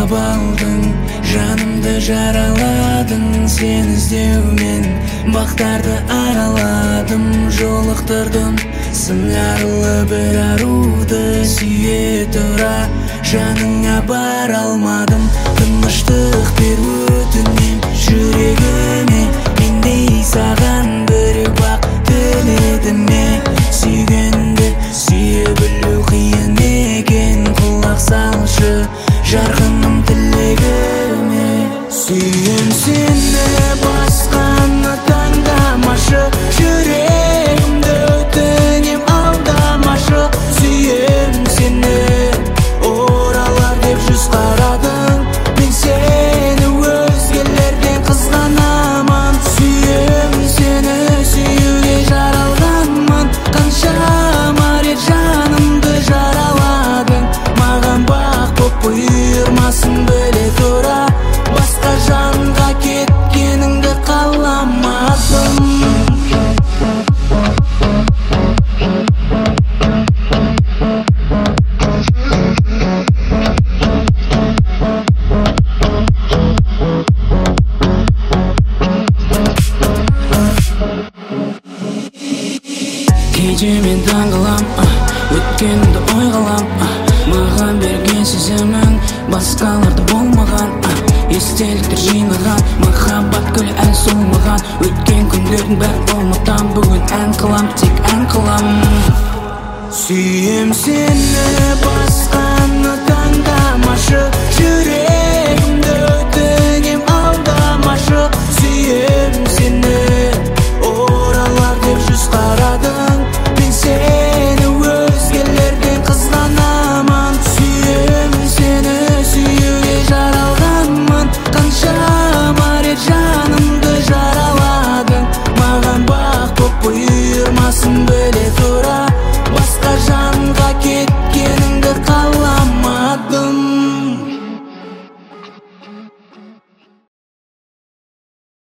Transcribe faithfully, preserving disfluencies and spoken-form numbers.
алып алдың, жанымды жараладың. Сен іздеумен бақтарды араладым, жолықтырдым сыңарлы бір аруды. Сүйе тұра жаныңа бара алмадым, тыныштық бер өтінем жүрегіме. Мендей саған біреу бақ тіледі ме? Сүйгенді сүйе білу қиын екен, құлақ салшы жарқыным тілегіме. Сүйем сені, басқаны таңдамашы, жүрегімді өтінем алдамашы. Сүйем сені, оралар деп жүз қарадың, мен сені өзгелерден қызғанамын. Сүйем сені, сүюге жаралғанмын, қаншама рет жанымды жараладың. Маған бақ боп бұйырмасын біле тұра, басқа жанға кеткеніңді қаламадым. Кейде мен таңғалам, өткенді ойғалам. Маған берген сезімің басқаларды болмаған, естеліктер жинаған, махаббат гүлі әлі солмаған. Өткен күндердің бәрін ұмытам, бүгін ән қылам, тек ән қылам. Сүйем сені,